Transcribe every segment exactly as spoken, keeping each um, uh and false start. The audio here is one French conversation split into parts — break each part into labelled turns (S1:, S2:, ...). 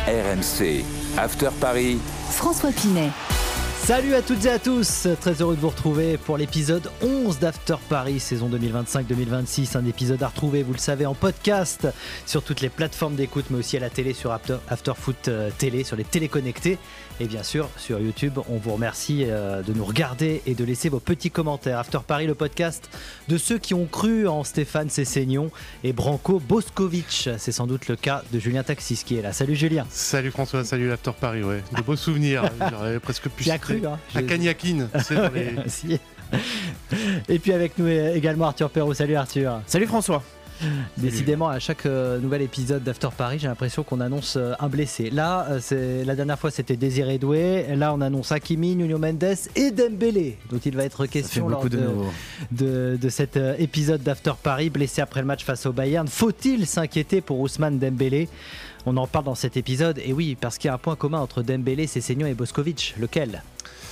S1: R M C. After Paris,
S2: François Pinet.
S3: Salut à toutes et à tous, très heureux de vous retrouver pour l'épisode onze d'After Paris, saison deux mille vingt-cinq deux mille vingt-six, un épisode à retrouver, vous le savez, en podcast sur toutes les plateformes d'écoute, mais aussi à la télé sur After, After Foot Télé, sur les téléconnectés, et bien sûr sur YouTube. On vous remercie de nous regarder et de laisser vos petits commentaires. After Paris, le podcast de ceux qui ont cru en Stéphane Sessegnon et Branko Boskovic. C'est sans doute le cas de Julien Taxis qui est là. Salut Julien.
S4: Salut François, salut After Paris, ouais. De beaux souvenirs, j'aurais presque pu
S3: citer hein,
S4: à Cagnaquine. Les...
S3: Et puis avec nous également Arthur Perrault. Salut Arthur.
S5: Salut François.
S3: Décidément, à chaque euh, nouvel épisode d'After Paris, j'ai l'impression qu'on annonce euh, un blessé. Là, euh, c'est, la dernière fois, c'était Désiré Doué. Là, on annonce Hakimi, Nuno Mendes et Dembélé, dont il va être question lors de, de, de, de cet euh, épisode d'After Paris. Blessé après le match face au Bayern. Faut-il s'inquiéter pour Ousmane Dembélé ? On en parle dans cet épisode. Et oui, parce qu'il y a un point commun entre Dembélé, Sessegnon et Boskovic. Lequel ?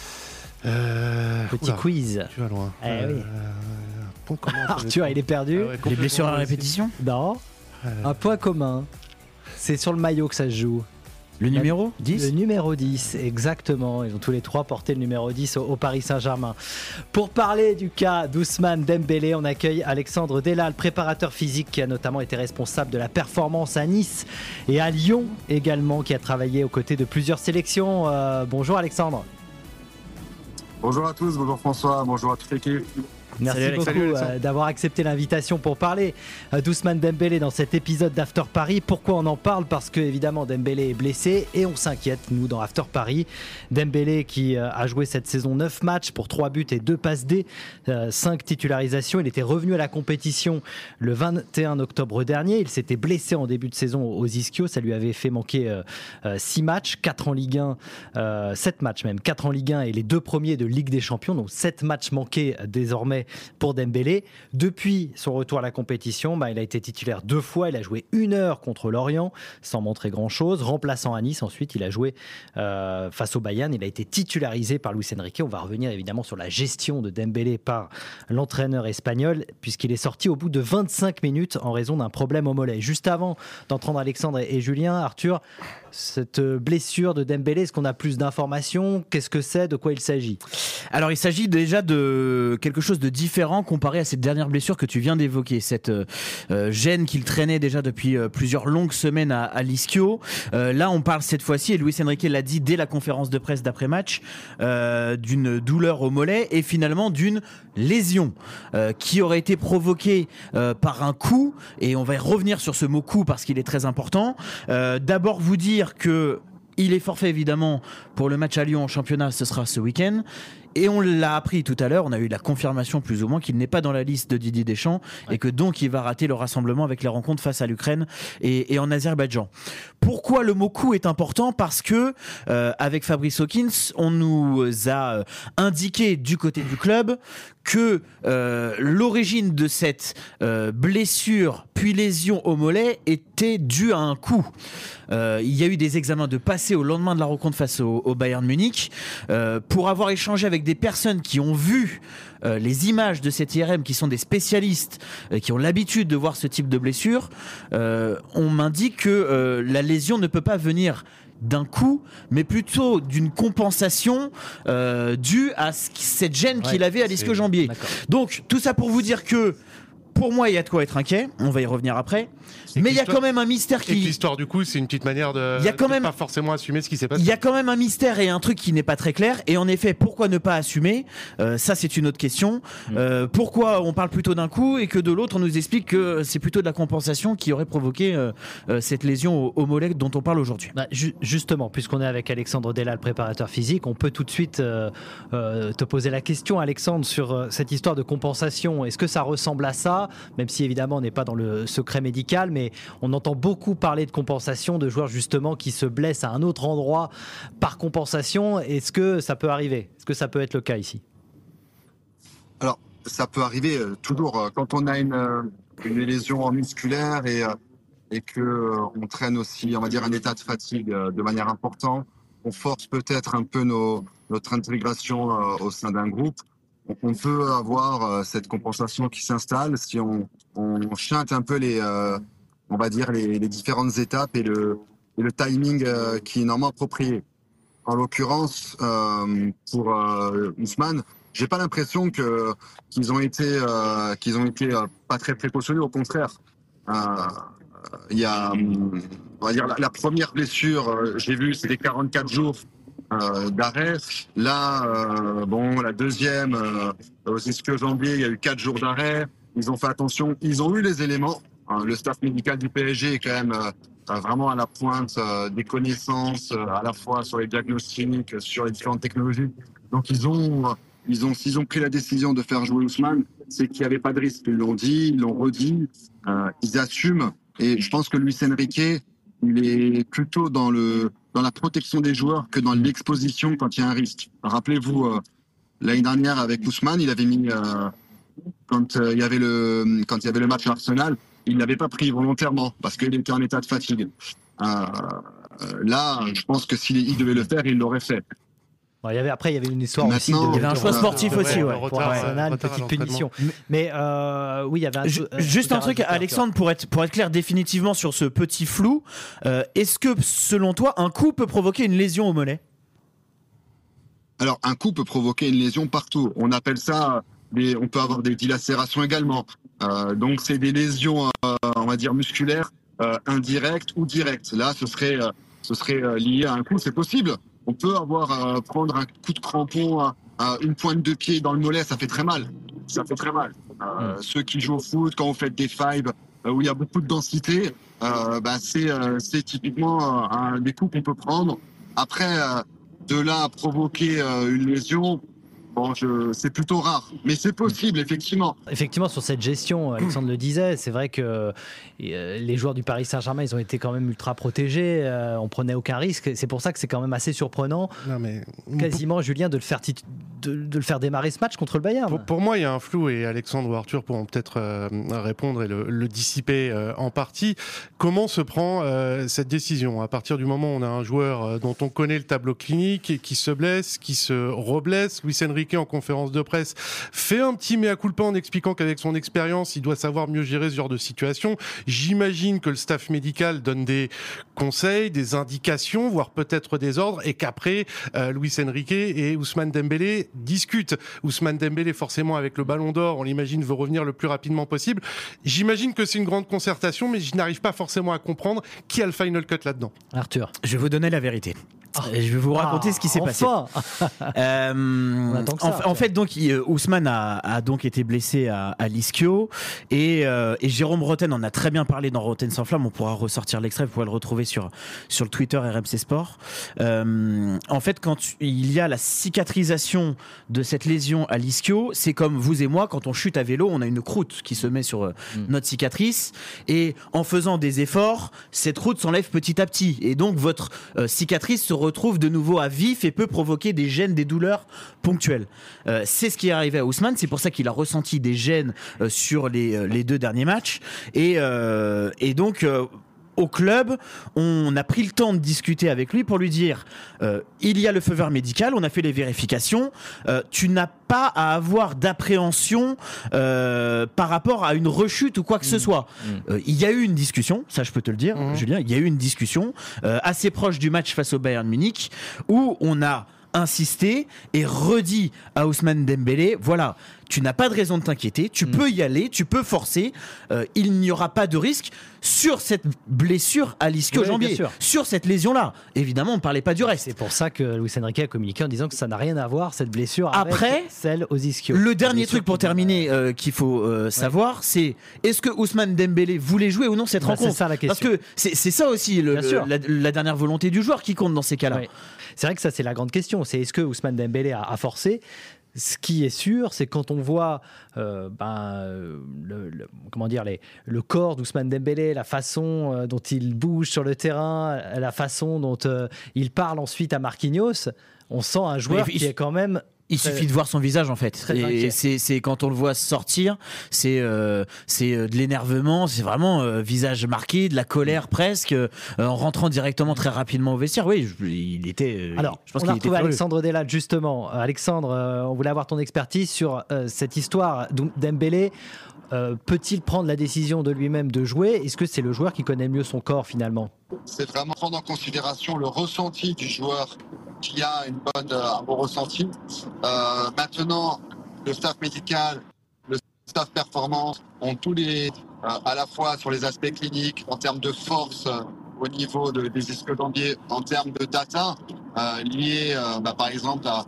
S4: Euh,
S3: Petit
S4: oula,
S3: quiz.
S4: Tu vas loin.
S3: Eh
S4: euh,
S3: oui.
S4: Point commun,
S3: Arthur, il est perdu.
S4: Ah ouais,
S5: les blessures à répétition ?
S3: Non.
S4: Euh...
S3: Un point commun. C'est sur le maillot que ça se joue.
S5: Le numéro dix ?
S3: Le numéro dix, exactement. Ils ont tous les trois porté le numéro dix au, au Paris Saint-Germain. Pour parler du cas d'Ousmane Dembélé, on accueille Alexandre Delal, préparateur physique qui a notamment été responsable de la performance à Nice et à Lyon également, qui a travaillé aux côtés de plusieurs sélections. Euh, bonjour Alexandre.
S6: Bonjour à tous, bonjour François, bonjour à toute l'équipe.
S3: Merci
S5: Salut,
S3: beaucoup
S4: Salut,
S3: euh, d'avoir accepté l'invitation pour parler euh, d'Ousmane Dembélé dans cet épisode d'After Paris. Pourquoi on en parle ? Parce que évidemment Dembélé est blessé et on s'inquiète, nous, dans After Paris. Dembélé qui euh, a joué cette saison neuf matchs pour trois buts et deux passes D, euh, cinq titularisations. Il était revenu à la compétition le vingt et un octobre dernier. Il s'était blessé en début de saison aux ischios. Ça lui avait fait manquer euh, euh, six matchs, quatre en Ligue un, euh, sept matchs même, quatre en Ligue un et les deux premiers de Ligue des Champions. Donc sept matchs manqués euh, désormais pour Dembélé. Depuis son retour à la compétition, bah, il a été titulaire deux fois. Il a joué une heure contre Lorient sans montrer grand-chose. Remplaçant à Nice, ensuite il a joué euh, face au Bayern. Il a été titularisé par Luis Enrique. On va revenir évidemment sur la gestion de Dembélé par l'entraîneur espagnol, puisqu'il est sorti au bout de vingt-cinq minutes en raison d'un problème au mollet. Juste avant d'entendre Alexandre et Julien, Arthur, cette blessure de Dembélé, est-ce qu'on a plus d'informations ? Qu'est-ce que c'est ? De quoi il s'agit ?
S5: Alors il s'agit déjà de quelque chose de différent comparé à cette dernière blessure que tu viens d'évoquer, cette euh, gêne qu'il traînait déjà depuis euh, plusieurs longues semaines à, à l'ischio. Euh, là on parle cette fois-ci, et Luis Enrique l'a dit dès la conférence de presse d'après-match, euh, d'une douleur au mollet et finalement d'une lésion euh, qui aurait été provoquée euh, par un coup, et on va y revenir sur ce mot coup parce qu'il est très important. Euh, d'abord vous dire que il est forfait évidemment pour le match à Lyon en championnat, ce sera ce week-end. Et on l'a appris tout à l'heure, on a eu la confirmation plus ou moins qu'il n'est pas dans la liste de Didier Deschamps, ouais. Et que donc il va rater le rassemblement avec les rencontres face à l'Ukraine et, et en Azerbaïdjan. Pourquoi le mot coup est important ? Parce que euh, avec Fabrice Hawkins, on nous a indiqué du côté du club que euh, l'origine de cette euh, blessure puis lésion au mollet était due à un coup. Euh, il y a eu des examens de passé au lendemain de la rencontre face au, au Bayern Munich. Euh, pour avoir échangé avec des personnes qui ont vu euh, les images de cet I R M, qui sont des spécialistes, euh, qui ont l'habitude de voir ce type de blessure, euh, on m'indique que euh, la lésion ne peut pas venir d'un coup, mais plutôt d'une compensation euh, due à ce, cette gêne ouais, qu'il avait à l'ischio-jambier. Donc tout ça pour vous dire que pour moi, il y a de quoi être inquiet. On va y revenir après. Et mais il y a quand même un mystère qui.
S4: Et l'histoire du coup, c'est une petite manière de.
S5: Il y a quand
S4: de
S5: même
S4: pas forcément assumer ce qui s'est passé.
S5: Il y a quand même un mystère et un truc qui n'est pas très clair. Et en effet, pourquoi ne pas assumer ? euh, Ça, c'est une autre question. Euh, pourquoi on parle plutôt d'un coup et que de l'autre, on nous explique que c'est plutôt de la compensation qui aurait provoqué euh, euh, cette lésion au, au mollet dont on parle aujourd'hui.
S3: Bah, ju- justement, puisqu'on est avec Alexandre Delal, préparateur physique, on peut tout de suite euh, euh, te poser la question, Alexandre, sur euh, cette histoire de compensation. Est-ce que ça ressemble à ça ? Même si évidemment on n'est pas dans le secret médical, mais on entend beaucoup parler de compensation, de joueurs justement qui se blessent à un autre endroit par compensation. Est-ce que ça peut arriver ? Est-ce que ça peut être le cas ici ?
S6: Alors, ça peut arriver euh, toujours euh, quand on a une, euh, une lésion musculaire et, euh, et que euh, on traîne aussi, on va dire, un état de fatigue euh, de manière importante. On force peut-être un peu nos, notre intégration euh, au sein d'un groupe. Donc, on peut avoir euh, cette compensation qui s'installe si on, on chinte un peu les, euh, on va dire les, les différentes étapes et le et le timing euh, qui est normalement approprié. En l'occurrence, euh, pour euh, Ousmane, j'ai pas l'impression que qu'ils ont été euh, qu'ils ont été euh, pas très précautionneux. Au contraire, il euh, y a, on va dire la, la première blessure, euh, j'ai vu, c'était quarante-quatre jours euh, d'arrêt. Là, euh, bon, la deuxième, euh, aux ischio-jambiers, il y a eu quatre jours d'arrêt. Ils ont fait attention, ils ont eu les éléments. Hein, le staff médical du P S G est quand même euh, vraiment à la pointe euh, des connaissances, euh, à la fois sur les diagnostics, sur les différentes technologies. Donc ils ont, ils ont, s'ils ont pris la décision de faire jouer Ousmane, c'est qu'il n'y avait pas de risque. Ils l'ont dit, ils l'ont redit, euh, ils assument. Et je pense que Luis Enrique, il est plutôt dans le dans la protection des joueurs que dans l'exposition quand il y a un risque. Rappelez-vous, euh, l'année dernière avec Ousmane, il avait mis euh, quand euh, il y avait le quand il y avait le match à Arsenal. Il ne l'avait pas pris volontairement parce qu'il était en état de fatigue. Euh, là, je pense que s'il devait le faire, il l'aurait fait.
S3: Bon, il y avait, après, il y avait une histoire
S6: Maintenant,
S3: aussi. De,
S5: il y avait un choix sportif
S4: ouais,
S5: aussi,
S4: ouais,
S5: ouais.
S4: retard,
S3: pour Arsenal,
S4: retard
S3: petite
S4: à
S3: punition. Mais euh, oui, il y avait un.
S5: Je,
S3: euh,
S5: juste un truc,
S3: rajouter,
S5: Alexandre, pour être, pour être clair définitivement sur ce petit flou, euh, est-ce que, selon toi, un coup peut provoquer une lésion au mollet ?
S6: Alors, un coup peut provoquer une lésion partout. On appelle ça, des, on peut avoir des dilacérations également. Euh, donc, c'est des lésions, euh, on va dire, musculaires, euh, indirectes ou directes. Là, ce serait, euh, ce serait euh, lié à un coup, c'est possible. On peut avoir, euh, prendre un coup de crampon, à, à une pointe de pied dans le mollet, ça fait très mal. Ça fait très mal. Euh, mmh. Ceux qui jouent au foot, quand vous faites des fives, euh, où il y a beaucoup de densité, euh, bah, c'est, euh, c'est typiquement euh, un des coups qu'on peut prendre. Après, euh, de là à provoquer euh, une lésion, bon, je, c'est plutôt rare, mais c'est possible, effectivement.
S3: Effectivement, sur cette gestion, Alexandre le disait, c'est vrai que euh, les joueurs du Paris Saint-Germain, ils ont été quand même ultra protégés, euh, on prenait aucun risque. C'est pour ça que c'est quand même assez surprenant,
S4: non, mais...
S3: quasiment, Julien, de le faire tit- de, de le faire démarrer ce match contre le Bayern.
S4: Pour, pour moi, il y a un flou, et Alexandre ou Arthur pourront peut-être euh, répondre et le, le dissiper euh, en partie. Comment se prend euh, cette décision ? À partir du moment où on a un joueur euh, dont on connaît le tableau clinique et qui se blesse, qui se reblesse, Luis Enrique en conférence de presse fait un petit mea culpa en expliquant qu'avec son expérience, il doit savoir mieux gérer ce genre de situation. J'imagine que le staff médical donne des conseils, des indications, voire peut-être des ordres, et qu'après, euh, Luis Enrique et Ousmane Dembélé discutent. Ousmane Dembélé, forcément, avec le Ballon d'Or, on l'imagine, veut revenir le plus rapidement possible. J'imagine que c'est une grande concertation, mais je n'arrive pas forcément à comprendre qui a le final cut là-dedans.
S3: Arthur.
S5: Je vais vous donner la vérité.
S3: Oh.
S5: Et je vais vous raconter
S3: ah,
S5: ce qui s'est
S3: enfin.
S5: passé. euh,
S3: ça,
S5: en, en fait, donc, il, Ousmane a, a donc été blessé à, à l'ischio et, euh, et Jérôme Roten en a très bien parlé dans Roten sans flamme. On pourra ressortir l'extrait, vous pourrez le retrouver sur, sur le Twitter R M C Sport. Euh, en fait, quand il y a la cicatrisation de cette lésion à l'ischio, c'est comme vous et moi, quand on chute à vélo, on a une croûte qui se met sur euh, mm. notre cicatrice et en faisant des efforts, cette croûte s'enlève petit à petit et donc votre euh, cicatrice se retrouve de nouveau à vif et peut provoquer des gènes, des douleurs ponctuelles. Euh, c'est ce qui est arrivé à Ousmane, c'est pour ça qu'il a ressenti des gènes euh, sur les, euh, les deux derniers matchs. Et, euh, et donc... Euh, au club, on a pris le temps de discuter avec lui pour lui dire euh, il y a le feu vert médical, on a fait les vérifications, euh, tu n'as pas à avoir d'appréhension euh, par rapport à une rechute ou quoi que mmh. ce soit. Mmh. Euh, il y a eu une discussion, ça je peux te le dire, mmh. Julien, il y a eu une discussion euh, assez proche du match face au Bayern Munich où on a insisté et redit à Ousmane Dembélé, voilà, tu n'as pas de raison de t'inquiéter, tu mmh. peux y aller, tu peux forcer, euh, il n'y aura pas de risque sur cette blessure à l'ischio-jambier, oui, sur cette lésion-là. Évidemment, on ne parlait pas du reste.
S3: C'est pour ça que Luis Enrique a communiqué en disant que ça n'a rien à voir, cette blessure,
S5: Après,
S3: avec celle aux ischios.
S5: Le dernier truc pour terminer euh, qu'il faut euh, ouais. savoir, c'est est-ce que Ousmane Dembélé voulait jouer ou non cette bah, rencontre ?
S3: C'est ça la question.
S5: Parce que c'est, c'est ça aussi le, le, la, la dernière volonté du joueur qui compte dans ces cas-là.
S3: Oui. C'est vrai que ça, c'est la grande question. C'est est-ce que Ousmane Dembélé a, a forcé ? Ce qui est sûr, c'est quand on voit euh, ben, le, le, comment dire, les, le corps d'Ousmane Dembélé, la façon euh, dont il bouge sur le terrain, la façon dont euh, il parle ensuite à Marquinhos, on sent un joueur
S5: oui,
S3: qui est quand même
S5: Il suffit de voir son visage en fait. Et c'est, c'est quand on le voit sortir, c'est euh, c'est de l'énervement, c'est vraiment euh, visage marqué, de la colère presque, euh, en rentrant directement très rapidement au vestiaire. Oui, je, il était. Euh,
S3: Alors,
S5: je pense
S3: on
S5: qu'il
S3: a retrouvé
S5: était
S3: Alexandre Delade justement. Alexandre, euh, on voulait avoir ton expertise sur euh, cette histoire Dembélé. Euh, peut-il prendre la décision de lui-même de jouer ? Est-ce que c'est le joueur qui connaît mieux son corps finalement ?
S6: C'est vraiment prendre en considération le ressenti du joueur qui a une bonne, un bon ressenti. Euh, maintenant, le staff médical, le staff performance ont tous les, euh, à la fois sur les aspects cliniques, en termes de force euh, au niveau de, des ischio-jambiers, en termes de data euh, liés euh, bah, par exemple à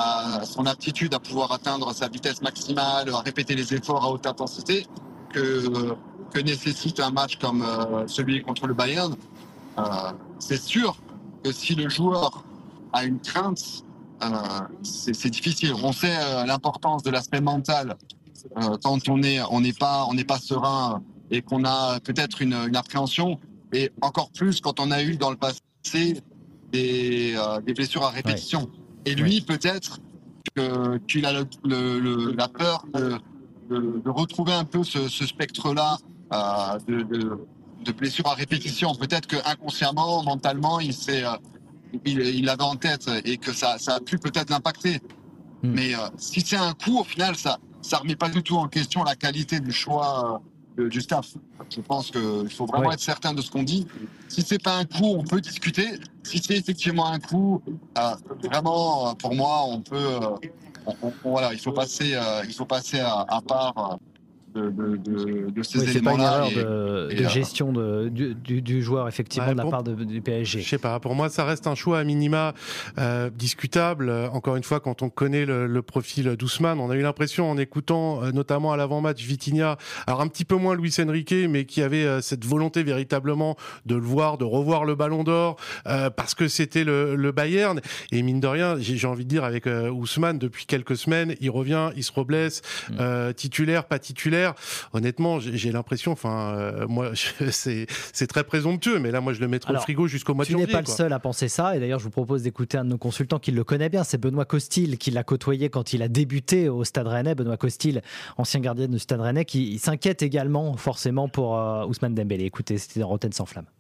S6: à son aptitude à pouvoir atteindre sa vitesse maximale, à répéter les efforts à haute intensité que, que nécessite un match comme euh, celui contre le Bayern. Euh, c'est sûr que si le joueur a une crainte, euh, c'est, c'est difficile. On sait euh, l'importance de l'aspect mental euh, quand on est, on n'est pas, on n'est pas serein et qu'on a peut-être une, une appréhension, et encore plus quand on a eu dans le passé des, euh, des blessures à répétition. Ouais. Et lui, ouais. peut-être que, qu'il a le, le, le, la peur de, de, de retrouver un peu ce, ce spectre-là euh, de, de, de blessures à répétition. Peut-être qu'inconsciemment, mentalement, il, s'est, euh, il, il l'avait en tête et que ça, ça a pu peut-être l'impacter. Mm. Mais euh, si c'est un coup, au final, ça ne remet pas du tout en question la qualité du choix euh, du staff. Je pense qu'il faut vraiment ouais. être certain de ce qu'on dit. Si c'est pas un coup, on peut discuter. Si c'est effectivement un coup, euh, vraiment, pour moi, on peut. Euh, on, on, voilà, il faut passer, euh, il faut passer à, à part. De, de, de, de ces
S3: oui,
S6: éléments-là.
S3: C'est pas une erreur et, de, de et gestion de, du, du, du joueur, effectivement, ouais, de la bon, part de, du P S G.
S4: Je sais pas, pour moi, ça reste un choix à minima euh, discutable. Encore une fois, quand on connaît le, le profil d'Ousmane, on a eu l'impression, en écoutant euh, notamment à l'avant-match Vitinha, alors un petit peu moins Luis Enrique, mais qui avait euh, cette volonté véritablement de le voir, de revoir le Ballon d'Or, euh, parce que c'était le, le Bayern. Et mine de rien, j'ai, j'ai envie de dire, avec euh, Ousmane, depuis quelques semaines, il revient, il se reblesse, mmh. euh, titulaire, pas titulaire. Honnêtement, j'ai, j'ai l'impression, enfin, euh, moi, je, c'est, c'est très présomptueux, mais là, moi, je le mettrai Alors, au frigo jusqu'au mois de janvier.
S3: Tu n'es pas
S4: quoi.
S3: le seul à penser ça, et d'ailleurs, je vous propose d'écouter un de nos consultants qui le connaît bien, c'est Benoît Costil, qui l'a côtoyé quand il a débuté au Stade Rennais. Benoît Costil, ancien gardien du Stade Rennais, qui s'inquiète également, forcément, pour euh, Ousmane Dembélé. Écoutez, c'était dans Rotten sans flamme.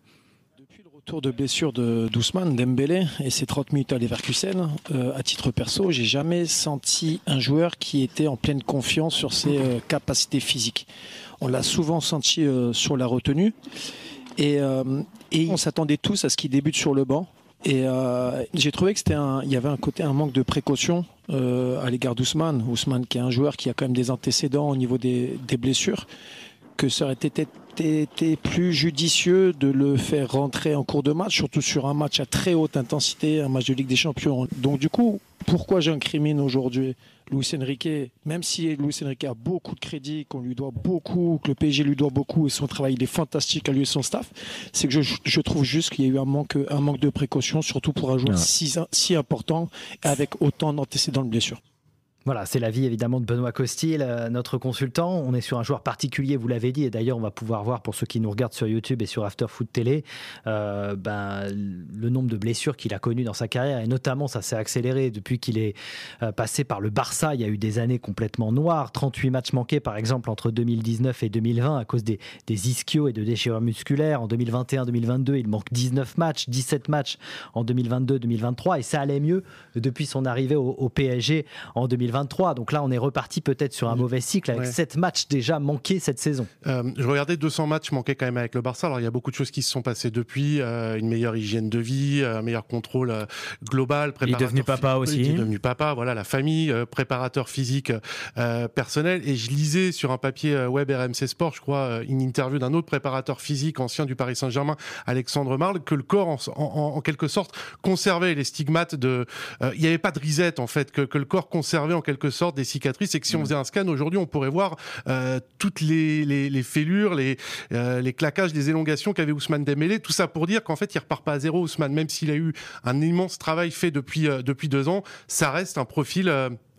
S2: Tour de blessure de d'Ousmane Dembélé et ses trente minutes à Leverkusen, euh, à titre perso, j'ai jamais senti un joueur qui était en pleine confiance sur ses euh, capacités physiques. On l'a souvent senti euh, sur la retenue et, euh, et on s'attendait tous à ce qu'il débute sur le banc. Et euh, j'ai trouvé que c'était un, il y avait un côté, un manque de précaution euh, à l'égard d'Ousmane. Ousmane qui est un joueur qui a quand même des antécédents au niveau des, des blessures, que ça aurait été été plus judicieux de le faire rentrer en cours de match, surtout sur un match à très haute intensité, un match de Ligue des Champions. Donc du coup, pourquoi j'incrimine aujourd'hui Luis Enrique, même si Luis Enrique a beaucoup de crédit, qu'on lui doit beaucoup, que le P S G lui doit beaucoup et son travail il est fantastique à lui et son staff, c'est que je, je trouve juste qu'il y a eu un manque, un manque de précaution, surtout pour un joueur si, si important avec autant d'antécédents de blessures.
S3: Voilà, c'est l'avis évidemment de Benoît Costil, notre consultant. On est sur un joueur particulier, vous l'avez dit, et d'ailleurs on va pouvoir voir pour ceux qui nous regardent sur YouTube et sur After Foot Télé, euh, ben, le nombre de blessures qu'il a connues dans sa carrière, et notamment ça s'est accéléré depuis qu'il est euh, passé par le Barça. Il y a eu des années complètement noires, trente-huit matchs manqués par exemple entre deux mille dix-neuf et deux mille vingt à cause des, des ischios et de déchirures musculaires. En deux mille vingt et un deux mille vingt-deux, il manque dix-neuf matchs, dix-sept matchs en deux mille vingt-deux deux mille vingt-trois, et ça allait mieux depuis son arrivée au, au P S G en deux mille vingt-trois. Donc là, on est reparti peut-être sur un mauvais cycle avec ouais. sept matchs déjà manqués cette saison.
S4: Euh, je regardais deux cents matchs manqués quand même avec le Barça. Alors, il y a beaucoup de choses qui se sont passées depuis. Euh, une meilleure hygiène de vie, un meilleur contrôle euh, global.
S5: Il est devenu papa aussi.
S4: Il est devenu papa, voilà, la famille, euh, préparateur physique euh, personnel. Et je lisais sur un papier euh, web R M C Sport, je crois, euh, une interview d'un autre préparateur physique ancien du Paris Saint-Germain, Alexandre Marle, que le corps, en, en, en quelque sorte, conservait les stigmates de... Euh, il n'y avait pas de risette, en fait, que, que le corps conservait en quelque sorte des cicatrices, et que si on faisait un scan aujourd'hui, on pourrait voir euh, toutes les, les, les fêlures, les, euh, les claquages, les élongations qu'avait Ousmane Dembélé. Tout ça pour dire qu'en fait, il repart pas à zéro, Ousmane, même s'il a eu un immense travail fait depuis, euh, depuis deux ans, ça reste un profil... Euh,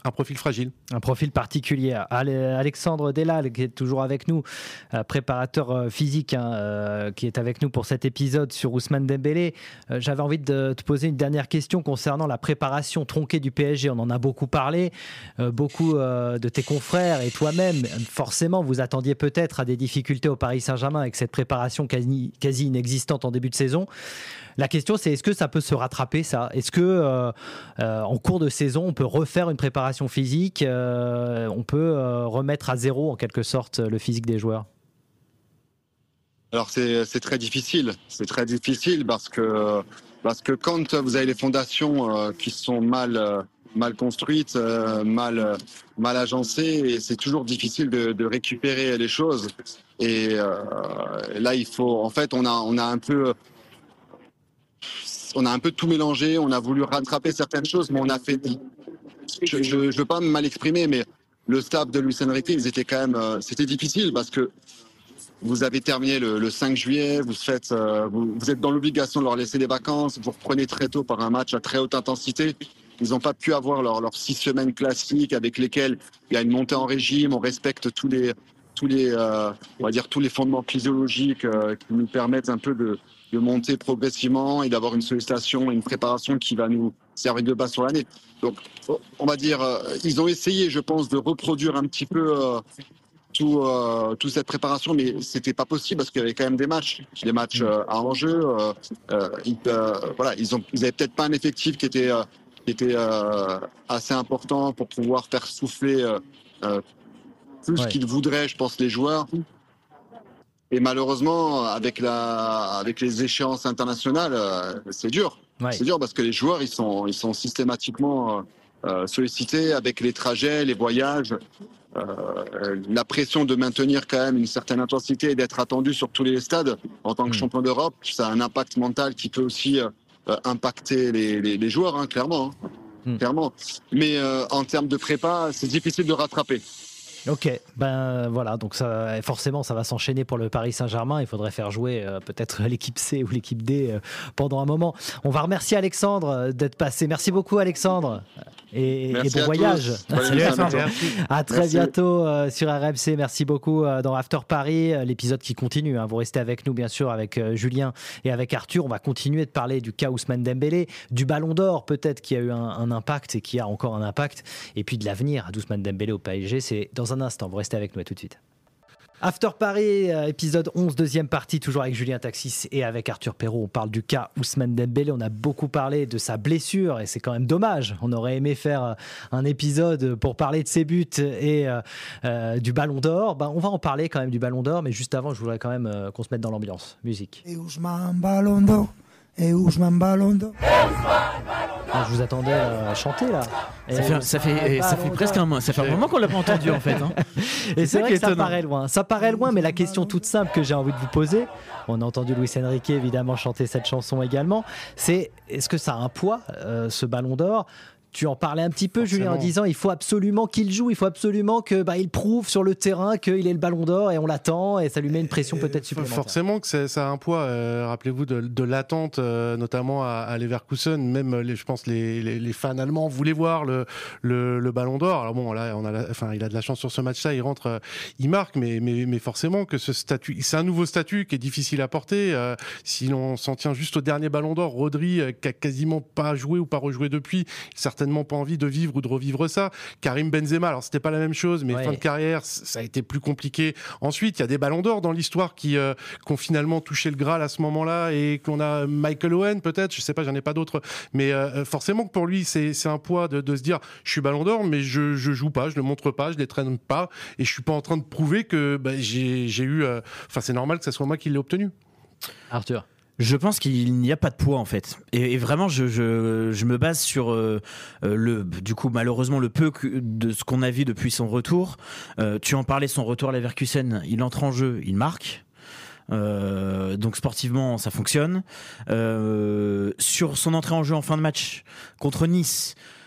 S4: un profil fragile.
S3: Un profil particulier. Alexandre Delal, qui est toujours avec nous, préparateur physique, hein, euh, qui est avec nous pour cet épisode sur Ousmane Dembélé. Euh, j'avais envie de te poser une dernière question concernant la préparation tronquée du P S G. On en a beaucoup parlé. Euh, beaucoup euh, de tes confrères et toi-même, forcément, vous attendiez peut-être à des difficultés au Paris Saint-Germain avec cette préparation quasi, quasi inexistante en début de saison. La question, c'est est-ce que ça peut se rattraper, ça ? Est-ce que euh, euh, en cours de saison, on peut refaire une préparation physique, euh, on peut euh, remettre à zéro, en quelque sorte, le physique des joueurs ?
S6: Alors, c'est, c'est très difficile. C'est très difficile parce que, parce que quand vous avez les fondations euh, qui sont mal, euh, mal construites, euh, mal, mal agencées, et c'est toujours difficile de, de récupérer les choses. Et euh, là, il faut... En fait, on a, on a un peu... On a un peu tout mélangé, on a voulu rattraper certaines choses, mais on a fait... Je ne veux pas mal exprimer, mais le staff de Luis Enrique, ils étaient quand même... Euh, c'était difficile parce que vous avez terminé le, le cinq juillet, vous, faites, euh, vous, vous êtes dans l'obligation de leur laisser des vacances, vous reprenez très tôt par un match à très haute intensité. Ils n'ont pas pu avoir leurs leur six semaines classiques avec lesquelles il y a une montée en régime, on respecte tous les, tous les, euh, on va dire tous les fondements physiologiques euh, qui nous permettent un peu de... de monter progressivement et d'avoir une sollicitation et une préparation qui va nous servir de base sur l'année. Donc, on va dire, euh, ils ont essayé, je pense, de reproduire un petit peu euh, tout, euh, toute cette préparation, mais c'était pas possible parce qu'il y avait quand même des matchs, des matchs euh, à enjeu. Euh, euh, ils, euh, voilà, ils ont, ils avaient peut-être pas un effectif qui était, euh, qui était euh, assez important pour pouvoir faire souffler euh, euh, plus ouais. qu'ils voudraient, je pense, les joueurs. Et malheureusement, avec, la, avec les échéances internationales, euh, c'est dur. Ouais. C'est dur parce que les joueurs, ils sont, ils sont systématiquement euh, sollicités avec les trajets, les voyages, euh, la pression de maintenir quand même une certaine intensité et d'être attendu sur tous les stades en tant que mmh. champion d'Europe. Ça a un impact mental qui peut aussi euh, impacter les, les, les joueurs, hein, clairement. Hein, mmh. clairement. Mais euh, en termes de prépa, c'est difficile de rattraper.
S3: Ok, ben voilà, donc ça, forcément ça va s'enchaîner pour le Paris Saint-Germain, il faudrait faire jouer euh, peut-être l'équipe C ou l'équipe D euh, pendant un moment. On va remercier Alexandre euh, d'être passé, merci beaucoup Alexandre et, et bon voyage.
S5: Salut Alexandre.
S3: À très merci. bientôt euh, sur R M C, merci beaucoup euh, dans After Paris, euh, l'épisode qui continue, hein. Vous restez avec nous bien sûr avec euh, Julien et avec Arthur, on va continuer de parler du cas Ousmane Dembélé, du Ballon d'Or peut-être qui a eu un, un impact et qui a encore un impact, et puis de l'avenir d'Ousmane Dembélé au P S G, c'est dans un instant, vous restez avec nous, à tout de suite. After Paris, épisode onze, deuxième partie, toujours avec Julien Taxis et avec Arthur Perrault. On parle du cas Ousmane Dembélé. On a beaucoup parlé de sa blessure et c'est quand même dommage. On aurait aimé faire un épisode pour parler de ses buts et euh, euh, du Ballon d'Or. Ben, on va en parler quand même du Ballon d'Or, mais juste avant, je voudrais quand même euh, qu'on se mette dans l'ambiance. Musique. Et Ousmane Ballon d'Or. Et Ousmane Ballon d'Or. Ah, je vous attendais à chanter là. Et
S5: ça fait, ça fait, ça fait presque un mois. Ça fait un moment qu'on l'a pas entendu en fait. Hein.
S3: Et c'est vrai que ça paraît loin. Ça paraît loin, mais la question toute simple que j'ai envie de vous poser, on a entendu Luis Enrique évidemment chanter cette chanson également, c'est est-ce que ça a un poids euh, ce Ballon d'Or ? Tu en parlais un petit peu, forcément. Julien, en disant il faut absolument qu'il joue, il faut absolument qu'il bah, prouve sur le terrain qu'il est le Ballon d'Or et on l'attend et ça lui met une pression peut-être supplémentaire.
S4: Forcément que ça a un poids. Euh, rappelez-vous de, de l'attente, euh, notamment à, à Leverkusen. Même, les, je pense, les, les, les fans allemands voulaient voir le, le, le Ballon d'Or. Alors bon, là, on a, la, enfin, il a de la chance sur ce match-là, il rentre, euh, il marque, mais, mais, mais forcément que ce statut, c'est un nouveau statut qui est difficile à porter. Euh, si l'on s'en tient juste au dernier Ballon d'Or, Rodri, euh, qui a quasiment pas joué ou pas rejoué depuis, certainement pas envie de vivre ou de revivre ça. Karim Benzema, alors c'était pas la même chose, mais ouais. fin de carrière, ça a été plus compliqué. Ensuite, il y a des Ballons d'Or dans l'histoire qui, euh, qui ont finalement touché le Graal à ce moment-là et qu'on a Michael Owen peut-être, je sais pas, j'en ai pas d'autres, mais euh, forcément que pour lui, c'est, c'est un poids de, de se dire, je suis Ballon d'Or, mais je, je joue pas, je le montre pas, je les traîne pas et je suis pas en train de prouver que bah, j'ai, j'ai eu, enfin euh, c'est normal que ce soit moi qui l'ai obtenu.
S3: Arthur.
S5: Je pense qu'il n'y a pas de poids en fait, et, et vraiment je, je, je me base sur euh, le, du coup malheureusement le peu que, de ce qu'on a vu depuis son retour. Euh, tu en parlais, son retour à Leverkusen, il entre en jeu, il marque. Euh, donc sportivement ça fonctionne. Euh, sur son entrée en jeu en fin de match contre Nice,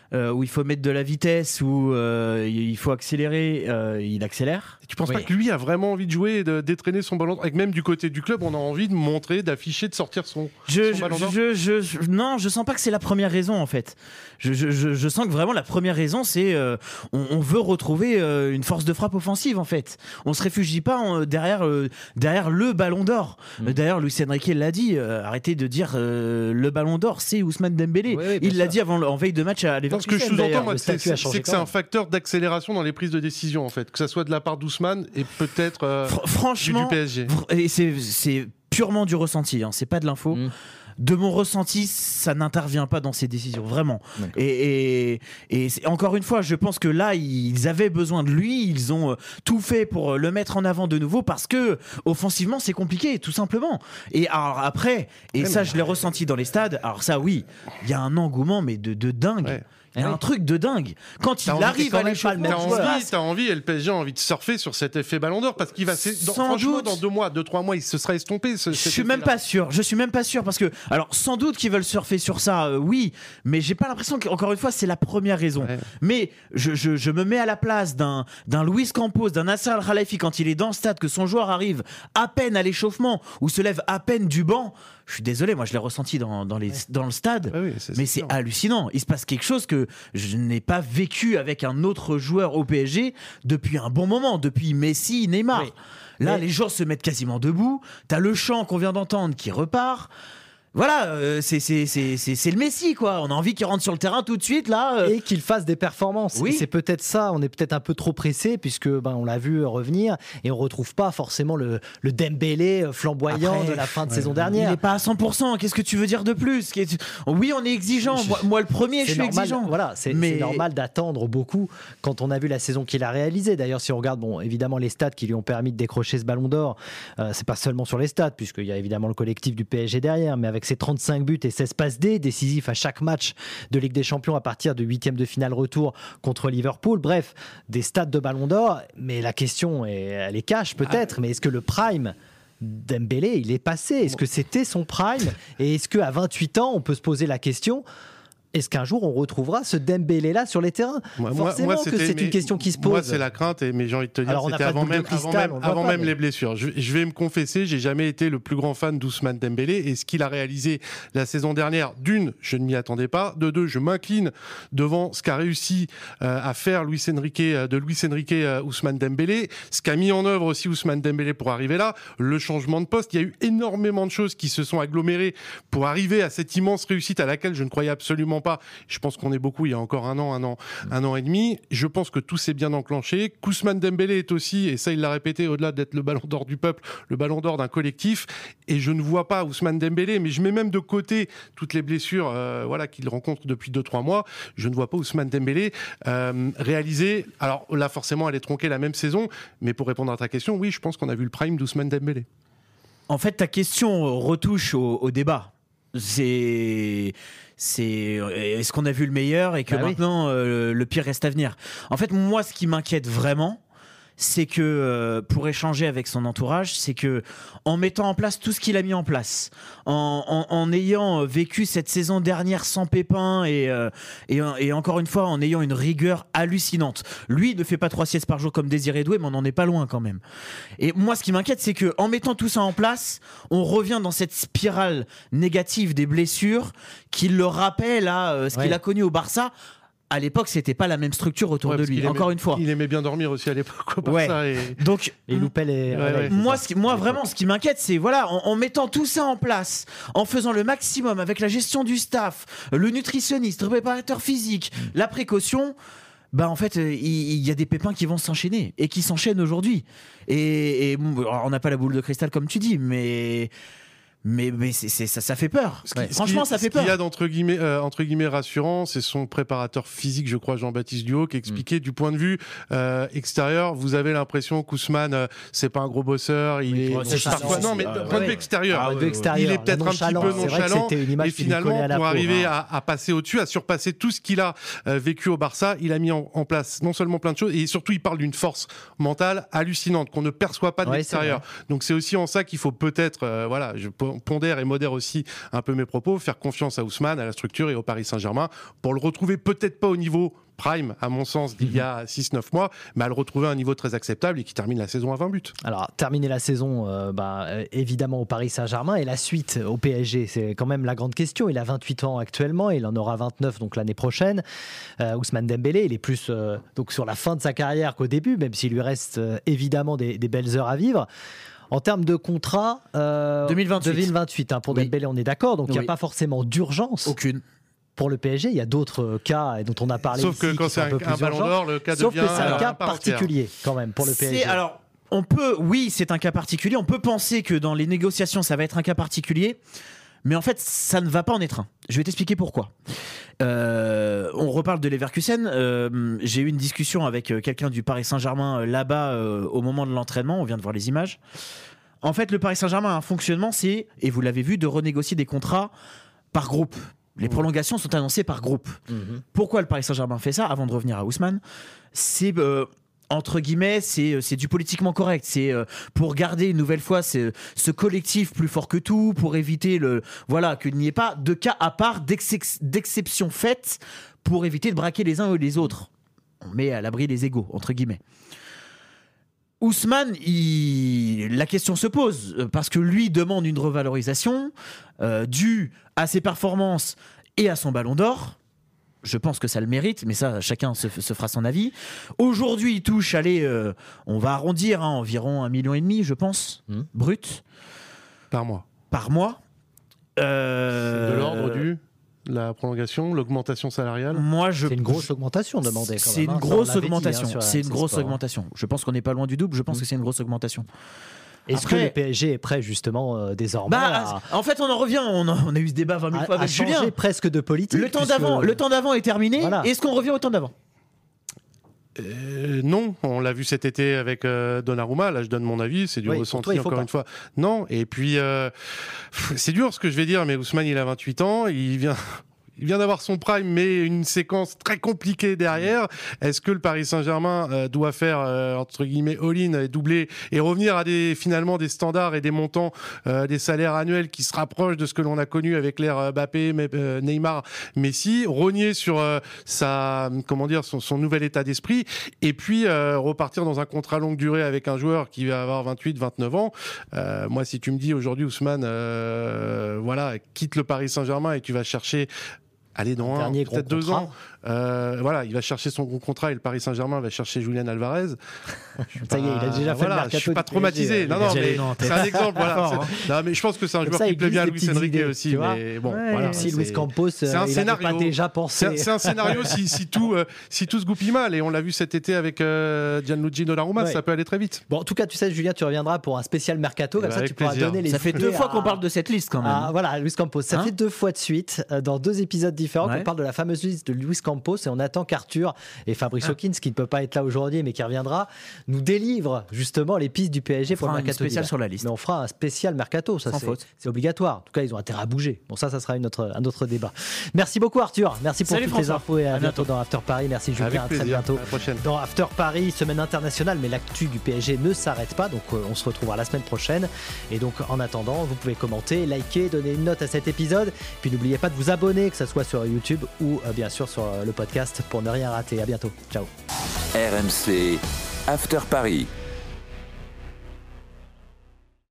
S5: euh, où il faut mettre de la vitesse, où euh, il faut accélérer, euh, il accélère.
S4: Et tu penses
S3: Oui.
S4: pas que lui a vraiment envie de jouer et de, d'étraîner son ballon d'or, et que même du côté du club, on a envie de montrer, d'afficher, de sortir son,
S5: Je,
S4: son
S5: je,
S4: ballon d'or
S5: je, je, je- non, je sens pas que c'est la première raison en fait. Je, je, je, je sens que vraiment la première raison, c'est euh, on, on veut retrouver euh, une force de frappe offensive en fait. On se réfugie pas en- derrière euh, derrière le ballon d'or.
S3: Mm.
S5: Euh, D'ailleurs, Luis Enrique l'a dit. euh, arrêtez de dire euh, le ballon d'or, c'est Ousmane Dembélé.
S3: Oui, oui, bien
S5: Il l'a
S3: sûr.
S5: dit avant le- en veille de match à
S4: Donc, ce que
S5: Leverkusen.
S4: je sous-entends,
S5: d'ailleurs.
S4: moi,
S3: le
S4: c'est,
S3: statut a
S4: c'est-
S3: changé
S4: c'est que
S3: quand
S4: c'est un
S3: même.
S4: facteur d'accélération dans les prises de décision, en fait. Que ça soit de la part d'Ousmane et peut-être euh,
S5: Fr-
S4: du,
S5: franchement,
S4: du P S G.
S5: vr- et c'est, c'est purement du ressenti. Hein, c'est pas de l'info.
S3: Mm.
S5: De mon ressenti, ça n'intervient pas dans ces décisions, vraiment.
S3: D'accord.
S5: Et, et, et c'est- encore une fois, je pense que là, ils avaient besoin de lui. Ils ont euh, tout fait pour euh, le mettre en avant de nouveau parce que offensivement, c'est compliqué, tout simplement. Et alors après, et
S4: Ouais,
S5: ça,
S4: mais-
S5: je l'ai ressenti dans les stades. Alors ça, oui, il y a un engouement, mais de, de dingue.
S4: Ouais.
S5: Il y a
S3: Ouais.
S5: un truc de dingue. Quand
S4: T'as
S5: il
S4: envie-
S5: arrive
S3: c'est quand
S5: à
S3: même pas le
S5: l'échauffement,
S3: même
S4: T'as
S5: je sais
S3: joueur.
S5: pas,
S4: envie, t'as envie, et le P S G a envie de surfer sur cet effet ballon d'or parce qu'il va, c'est- dans-
S5: Sans
S4: franchement,
S5: doute.
S4: dans deux mois, deux, trois mois, il se sera estompé. Ce,
S5: Je
S4: cet
S5: suis même
S4: effet-là.
S5: pas sûr. Je suis même pas sûr parce que, alors, sans doute qu'ils veulent surfer sur ça, euh, oui, mais j'ai pas l'impression qu'encore une fois c'est la première raison.
S4: Ouais.
S5: Mais je, je, je me mets à la place d'un d'un Luis Campos, d'un Nasser Al Khelaifi quand il est dans le stade, que son joueur arrive à peine à l'échauffement ou se lève à peine du banc. Je suis désolé, moi je l'ai ressenti dans, dans, les, dans le stade.
S4: Ah oui, c'est-
S5: Mais
S4: c'est
S5: c'est
S4: sûr.
S5: hallucinant. Il se passe quelque chose que je n'ai pas vécu avec un autre joueur au P S G depuis un bon moment, depuis Messi, Neymar.
S3: Oui.
S5: Là,
S3: Mais-
S5: les gens se mettent quasiment debout. T'as le chant qu'on vient d'entendre qui repart. Voilà, euh, c'est, c'est, c'est, c'est, c'est le Messi, quoi. On a envie qu'il rentre sur le terrain tout de suite, là. euh.
S3: Et qu'il fasse des performances.
S5: Oui.
S3: Et c'est peut-être ça, on est peut-être un peu trop pressé puisque ben, on l'a vu revenir et on retrouve pas forcément le, le Dembélé flamboyant
S5: Après,
S3: de la fin de
S4: ouais,
S3: saison
S5: Il
S3: dernière.
S5: n'est pas à cent pour cent. Qu'est-ce que tu veux dire de plus? Qu'est- Oui, on est exigeant. Moi, moi, le premier, je
S3: C'est
S5: suis
S3: normal,
S5: exigeant.
S3: voilà, c'est
S5: Mais-
S3: c'est normal d'attendre beaucoup quand on a vu la saison qu'il a réalisée. D'ailleurs, si on regarde, bon, évidemment, les stats qui lui ont permis de décrocher ce ballon d'or, euh, c'est pas seulement sur les stats, puisqu'il y a évidemment le collectif du P S G derrière, mais avec ses trente-cinq buts et seize passes D, décisifs à chaque match de Ligue des Champions à partir de huitième de finale retour contre Liverpool. Bref, des stats de ballon d'or, mais la question, est, elle est cash peut-être, mais est-ce que le prime Dembélé, il est passé? Est-ce que c'était son prime? Et est-ce qu'à vingt-huit ans, on peut se poser la question, est-ce qu'un jour on retrouvera ce Dembélé-là sur les terrains?
S4: Moi- moi-
S3: Forcément
S4: moi,
S3: que
S4: c'était-
S3: c'est
S4: mais
S3: une question qui se pose.
S4: Moi, c'est la crainte, et, mais j'ai envie de te dire,
S3: Alors, on n'a
S4: c'était
S3: pas de
S4: avant
S3: boule de
S4: même, avant
S3: cristal,
S4: même,
S3: on le voit
S4: avant
S3: pas,
S4: même
S3: mais-
S4: les blessures. Je, je vais me confesser, j'ai jamais été le plus grand fan d'Ousmane Dembélé, et ce qu'il a réalisé la saison dernière, d'une, je ne m'y attendais pas, de deux, je m'incline devant ce qu'a réussi euh, à faire Luis Enrique, euh, de Luis Enrique euh, Ousmane Dembélé, ce qu'a mis en œuvre aussi Ousmane Dembélé pour arriver là, le changement de poste. Il y a eu énormément de choses qui se sont agglomérées pour arriver à cette immense réussite à laquelle je ne croyais absolument pas. Je pense qu'on est beaucoup il y a encore un an, un an, un an et demi. Je pense que tout s'est bien enclenché. Ousmane Dembélé est aussi, et ça il l'a répété, au-delà d'être le ballon d'or du peuple, le ballon d'or d'un collectif. Et je ne vois pas Ousmane Dembélé, mais je mets même de côté toutes les blessures euh, voilà, qu'il rencontre depuis deux trois mois. Je ne vois pas Ousmane Dembélé euh, réaliser. Alors là, forcément, elle est tronquée la même saison. Mais pour répondre à ta question, oui, je pense qu'on a vu le prime d'Ousmane Dembélé.
S5: En fait, ta question retouche au, au débat. C'est, c'est, est-ce qu'on a vu le meilleur et que
S3: Bah oui.
S5: maintenant euh, le pire reste à venir. En fait, moi, ce qui m'inquiète vraiment, c'est que euh, pour échanger avec son entourage, c'est que en mettant en place tout ce qu'il a mis en place, en, en, en ayant vécu cette saison dernière sans pépin et, euh, et, et encore une fois en ayant une rigueur hallucinante. Lui il ne fait pas trois siestes par jour comme Désiré Doué, mais on n'en est pas loin quand même. Et moi, ce qui m'inquiète, c'est que en mettant tout ça en place, on revient dans cette spirale négative des blessures qui le rappelle à euh, ce
S3: Ouais.
S5: qu'il a connu au Barça. À l'époque, c'était pas la même structure autour
S4: Ouais,
S5: de
S4: parce
S5: lui.
S4: qu'il
S5: Encore
S4: aimait-
S5: une fois.
S4: Il aimait bien dormir aussi à l'époque au
S5: Ouais.
S4: Barça. Et...
S5: Donc,
S3: Et il loupait les.
S4: Ouais, ouais.
S3: réveils, c'est
S5: moi,
S3: ça.
S5: ce qui- moi vraiment, ce qui m'inquiète, c'est voilà, en, en mettant tout ça en place, en faisant le maximum avec la gestion du staff, le nutritionniste, le préparateur physique, la précaution. Bah en fait, euh, il il y, a des pépins qui vont s'enchaîner et qui s'enchaînent aujourd'hui. Et, et bon, alors, on n'a pas la boule de cristal comme tu dis, mais mais, mais c'est, c'est- ça, ça fait peur.
S4: Ce qui-
S5: Ouais.
S4: ce
S5: Franchement,
S4: qui-
S5: ça fait
S4: Ce qu'il y
S5: peur.
S4: a d'entre guillemets, euh, entre guillemets rassurant, c'est son préparateur physique, je crois, Jean-Baptiste Duhaut, qui expliquait du point de vue euh, extérieur, vous avez l'impression qu'Ousmane, euh, c'est pas un gros bosseur, il est
S3: Ouais, c'est
S4: parfois
S3: ça,
S4: non, mais
S3: c'est-
S4: d'un
S3: ah,
S4: point de vue
S3: ouais.
S4: extérieur,
S3: Ah,
S4: euh,
S3: ouais, ouais, extérieur,
S4: il est peut-être un petit
S3: nonchalant.
S4: peu
S3: C'est vrai que
S4: nonchalant,
S3: c'était une image
S4: et
S3: qui lui collait
S4: finalement
S3: à la
S4: pour
S3: peau,
S4: arriver
S3: hein.
S4: à, à passer au-dessus, à surpasser tout ce qu'il a euh, vécu au Barça, il a mis en, en place non seulement plein de choses, et surtout il parle d'une force mentale hallucinante qu'on ne perçoit pas de
S3: Ouais,
S4: l'extérieur. Donc c'est aussi en ça qu'il faut peut-être, euh, voilà, je, pondère et modère aussi un peu mes propos, faire confiance à Ousmane, à la structure et au Paris Saint-Germain pour le retrouver peut-être pas au niveau prime, à mon sens, d'il y a six neuf mois, mais à le retrouver à un niveau très acceptable et qui termine la saison à vingt buts.
S3: Alors, terminer la saison, euh, bah, évidemment au Paris Saint-Germain, et la suite au P S G, c'est quand même la grande question. Il a vingt-huit ans actuellement, il en aura vingt-neuf donc l'année prochaine. Euh, Ousmane Dembélé, il est plus euh, donc sur la fin de sa carrière qu'au début, même s'il lui reste euh, évidemment des, des belles heures à vivre. En termes de contrat, euh,
S5: deux mille vingt-huit,
S3: deux mille vingt-huit hein, pour
S5: oui.
S3: Dembélé, on est d'accord, donc il
S5: oui.
S3: n'y a pas forcément d'urgence.
S5: Aucune.
S3: Pour le P S G, il y a d'autres cas dont on a parlé
S4: Sauf
S3: ici,
S4: que quand
S3: qui sont
S4: c'est un,
S3: un, peu
S4: un
S3: plus
S4: ballon
S3: urgents.
S4: d'or, le cas
S3: Sauf
S4: devient
S3: que c'est un
S4: euh,
S3: cas
S4: un part entière.
S3: particulier quand même pour le P S G.
S5: C'est, alors, on peut, oui, c'est un cas particulier. On peut penser que dans les négociations, ça va être un cas particulier. Mais en fait, ça ne va pas en être un. Je vais t'expliquer pourquoi. Euh, on reparle de Leverkusen. Euh, j'ai eu une discussion avec quelqu'un du Paris Saint-Germain euh, là-bas euh, au moment de l'entraînement. On vient de voir les images. En fait, le Paris Saint-Germain a un fonctionnement, c'est, et vous l'avez vu, de renégocier des contrats par groupe. Les prolongations sont annoncées par groupe. Mmh. Pourquoi le Paris Saint-Germain fait ça ? Avant de revenir à Ousmane, c'est... Euh, entre guillemets, c'est, c'est du politiquement correct. C'est euh, pour garder une nouvelle fois c'est, ce collectif plus fort que tout, pour éviter le, voilà, qu'il n'y ait pas de cas à part d'exce- d'exception faite pour éviter de braquer les uns ou les autres. On met à l'abri les égaux, entre guillemets. Ousmane, il... la question se pose parce que lui demande une revalorisation euh, due à ses performances et à son ballon d'or. Je pense que ça le mérite, mais ça, chacun se, se fera son avis. Aujourd'hui, il touche, allez, euh, on va arrondir, hein, environ un million et demi, je pense, mmh. brut.
S4: Par mois.
S5: Par mois. Euh...
S4: C'est de l'ordre du... La prolongation, l'augmentation salariale.
S5: Moi, je...
S3: C'est une grosse augmentation demandée. Quand
S5: c'est
S3: même,
S5: une
S3: hein.
S5: grosse
S3: Ça,
S5: augmentation.
S3: dit, hein,
S5: c'est une grosse
S3: sport,
S5: augmentation. Hein. Je pense qu'on n'est pas loin du double. Je pense mmh. que c'est une grosse augmentation.
S3: Est-ce
S5: Après,
S3: que le P S G est prêt justement euh, désormais
S5: bah,
S3: à...
S5: En fait, on en revient. On a, on a eu ce débat vingt mille fois avec Julien.
S3: Changer presque de politique.
S5: Le temps
S3: puisque...
S5: d'avant, le temps d'avant est terminé. Voilà. Est-ce qu'on revient au temps d'avant ?
S4: Euh, non, on l'a vu cet été avec euh, Donnarumma. Là, je donne mon avis, c'est du
S3: oui,
S4: ressenti
S3: toi,
S4: encore
S3: pas.
S4: une fois. Non, et puis euh, c'est dur ce que je vais dire, mais Ousmane, il a vingt-huit ans, il vient. Il vient d'avoir son prime, mais une séquence très compliquée derrière. Est-ce que le Paris Saint-Germain euh, doit faire, euh, entre guillemets, all-in et doubler et revenir à des, finalement des standards et des montants, euh, des salaires annuels qui se rapprochent de ce que l'on a connu avec l'ère Mbappé, euh, Neymar, Messi, rogner sur euh, sa, comment dire, son, son nouvel état d'esprit et puis euh, repartir dans un contrat longue durée avec un joueur qui va avoir vingt-huit, vingt-neuf ans. Euh, moi, si tu me dis aujourd'hui, Ousmane, euh, voilà, quitte le Paris Saint-Germain et tu vas chercher allez, dans un, peut-être deux ans. Euh, voilà, il va chercher son gros contrat et le Paris Saint-Germain va chercher Julian Alvarez.
S3: Ça y est, il a déjà fait
S4: voilà,
S3: le mercato.
S4: Je suis pas traumatisé. Non, non, mais c'est un exemple. Voilà. C'est... Non, mais je pense que c'est un joueur
S3: ça,
S4: qui plaît bien à Luis Enrique aussi. Mais bon,
S3: ouais,
S4: voilà.
S3: Si Luis Campos,
S4: c'est un
S3: il
S4: scénario.
S3: Pas déjà pensé.
S4: C'est, c'est un scénario si, si tout, euh, si tout se goupille mal. Et on l'a vu cet été avec euh, Gianluigi Donnarumma, ouais. Ça peut aller très vite.
S3: Bon, en tout cas, tu sais, Julien, tu reviendras pour un spécial mercato. Comme bah, ça, tu pourras
S4: plaisir.
S3: donner les.
S5: Ça fait deux fois qu'on parle de cette liste quand même.
S3: Ah, voilà, Luis Campos. Ça fait deux fois de suite, dans deux épisodes différents, qu'on parle de la fameuse liste de Luis Campos et on attend qu'Arthur et Fabrice Hawkins, qui ne peut pas être là aujourd'hui mais qui reviendra, nous délivre justement les pistes du P S G pour le mercato
S5: spécial sur la liste.
S3: Mais on fera un spécial mercato, ça c'est, c'est obligatoire. En tout cas, ils ont intérêt à bouger. Bon, ça, ça sera une autre, un autre débat. Merci beaucoup Arthur. Merci pour
S5: Salut
S3: toutes
S5: François.
S3: les infos et à,
S5: à
S3: bientôt.
S5: bientôt
S3: dans After Paris. Merci Julien,
S4: avec
S3: à
S4: plaisir.
S3: très bientôt.
S4: À la prochaine.
S3: Dans After Paris, semaine internationale, mais l'actu du P S G ne s'arrête pas, donc euh, on se retrouvera la semaine prochaine. Et donc en attendant, vous pouvez commenter, liker, donner une note à cet épisode. Puis n'oubliez pas de vous abonner, que ce soit sur YouTube ou euh, bien sûr sur euh, le podcast pour ne rien rater. À bientôt. Ciao.
S1: R M C After Paris.